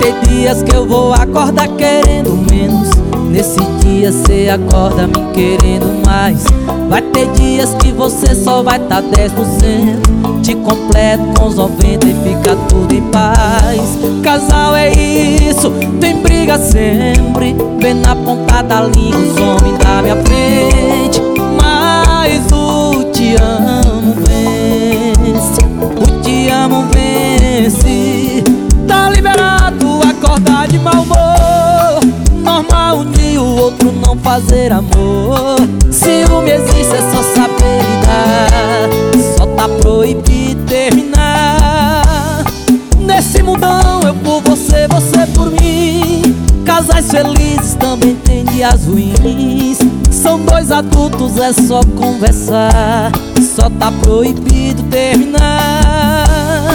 ter dias que eu vou acordar querendo menos. Nesse dia cê acorda me querendo mais. Vai ter dias que você só vai tá 10%. Te completo com os 90 e fica tudo em paz. Casal é isso, tem briga sempre. Vem na ponta da língua os homens da minha frente. Mas o te amo vence, o te amo vence. Tá liberado acordar de mau humor. Normal um dia o outro não fazer amor. Ciúme existe, é só saber lidar. Só tá proibido terminar. Nesse mundão eu por você, você por mim. Casais felizes também tem dias ruins. São dois adultos, é só conversar. Só tá proibido terminar.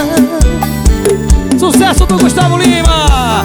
Sucesso do Gustavo Lima!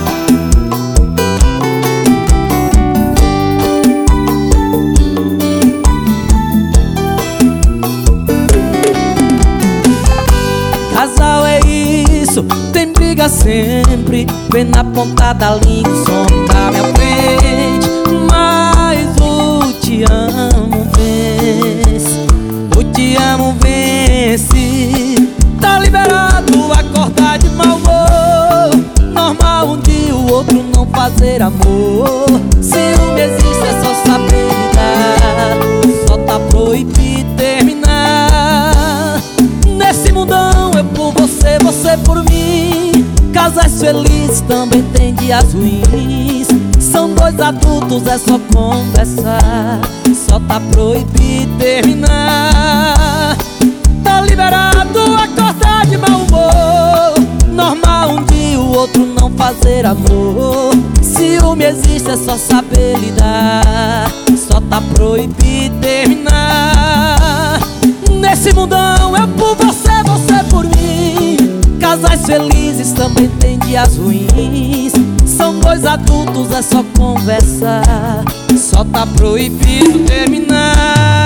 Casal é isso, tem briga sempre. Vem na ponta da língua o som da minha frente. Mas o te amo vence, o te amo vence. Tá liberado acordar de mau humor. Normal um dia o outro não fazer amor. Ciúme existe, é só saber lidar. Só tá proibido terminar. Nesse mundão eu por você, você por mim. Casais felizes também tem dias ruins. São dois adultos, é só conversar. Só tá proibido terminar. Tá liberado acordar de mau humor. Normal um dia o outro não fazer amor. Ciúme existe, é só saber lidar. Só tá proibido terminar. Nesse mundão eu por você, você por mim. Casais felizes também tem dias ruins. São dois adultos, é só conversar. Só tá proibido terminar.